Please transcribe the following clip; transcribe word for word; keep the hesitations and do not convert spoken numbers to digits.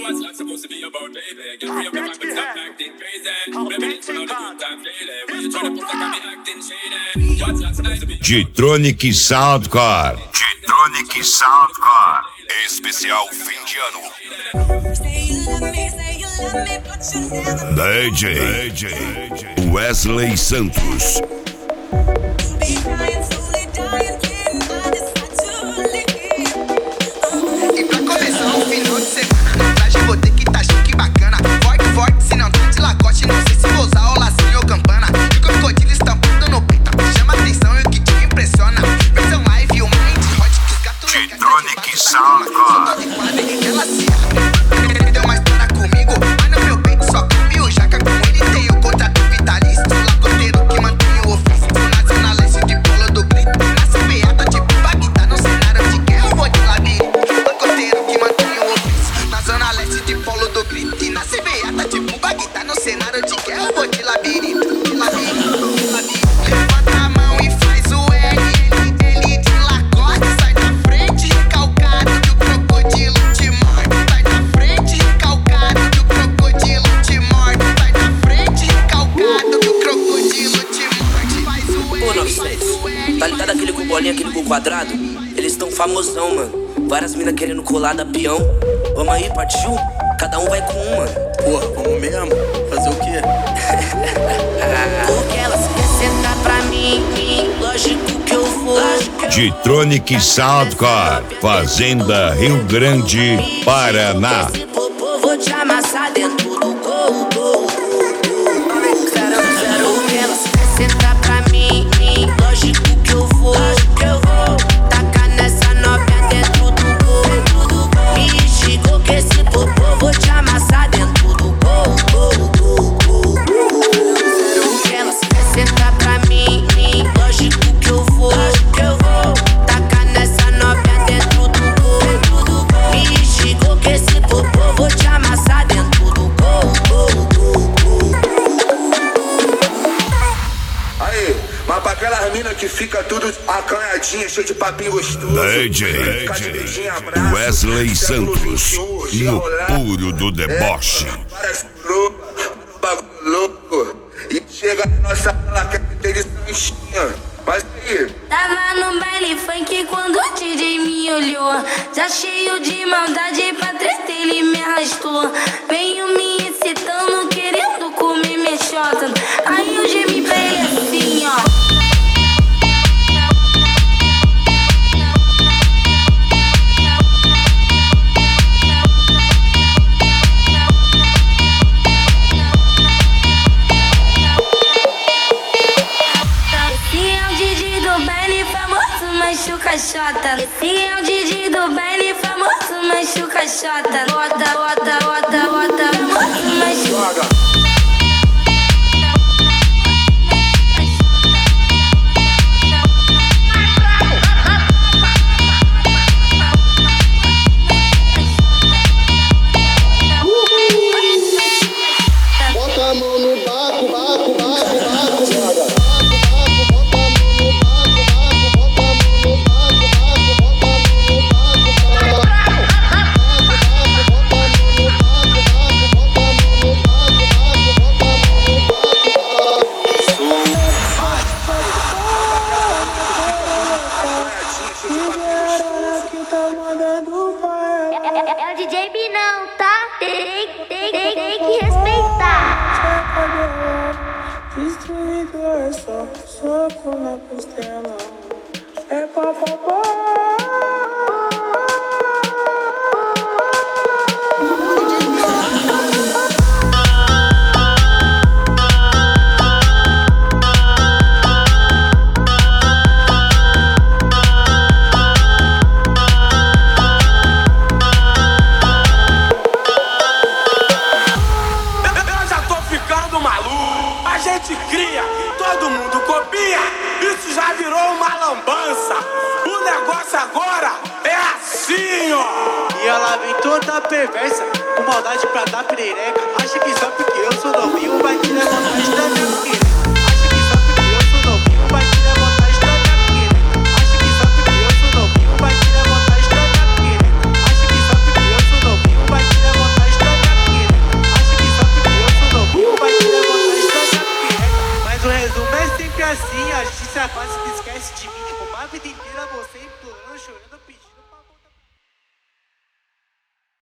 G-Tronic Soundcore. G-Tronic Soundcore. Especial fim de ano. D J, D J Wesley Santos. E pra começar o final de semana, no traje vou ter que tá chique bacana. Forte, forte, se não tá de lacoste, não sei se vou usar o lacinho ou campana. E o crocodilo estampado no peito, chama atenção e o que te impressiona. Versão live, o mind hot que os gatos G-Tronic Soundcore. Ela se deu uma história comigo, mas no meu peito só come o jaca. Com ele tem o contrato vitalício, lacoteiro que mantém o ofício. Na zona leste de Polo do Grito, na beata tipo Bagdá, no cenário de guerra eu vou de labirinto. Lacoteiro que mantém o ofício, na zona leste de Polo do Grito. E na beata tipo Bagdá, no cenário de guerra eu vou de labirinto. De labirinto, de labirinto. Levanta a mão e faz o L, ele, ele de lacoste. Sai da frente recalcado que o crocodilo te morde. Sai da frente recalcado que o crocodilo te morde. Sai da frente recalcado que o crocodilo te morde. Faz o Ô, L, faz novecentos, o L. tá ligado aquele com bolinha, aquele com quadrado? Eles tão famosão, mano. Várias minas querendo colar da peão. Vamos aí, partiu? Cada um vai com um, mano. Porra, vamos mesmo? Fazer o quê? Porque elas querem sentar pra mim, lógico que eu vou. G-Tronic Soundcore. Fazenda Rio Grande, Paraná. Esse popô vou te amassar dentro do gol, gol. Zero, zero. Porque elas querem sentar pra mim, lógico que eu vou. Tacar nessa novinha dentro do gol. Me chegou que esse popô vou te amassar dentro do gol, gol, gol, gol. Porque elas querem sentar pra mim, lógico que eu vou. Tacar nessa novinha dentro do gol. Me chegou que esse popô vou te amassar dentro do gol, gol, gol, gol. Aí, mas pra aquelas minas que fica tudo acanhadinha, cheio de papinho gostoso. D J Wesley Santos. No puro do deboche. Parece louco, bagulho louco. E chega na nossa ala que eles são. Mas aí, Tava no baile funk quando o D J me olhou. Já cheio de maldade pra treta ele me arrastou. Venho me excitando, querendo comer minha xota. Aí eu gemi pra ele assim, ó. Xota. Esse é o D J do baile famoso, machuca xota. Bota, bota, bota, bota, famoso, machuca. Bota a mão no baco, baco, baco, baco. É o D J Binão, tá? Tem, tem, tem, tem que respeitar. Destruidor, só soco na costela. É papapá. Cria, todo mundo copia, isso já virou uma lambança. O negócio agora é assim, ó. E ela vem toda perversa, com maldade pra dar perereca. Acha que só porque eu sou novinho vai te levantar e da minha pireca. Acha que só porque eu sou novinho vai te levantar e da minha pireca. Acha que só porque eu sou novinho vai te levantar e da minha pireca. Acha que só porque eu sou novinho vai te levantar e assim, a gente se abraça e esquece de mim. Uma vida inteira você implorando.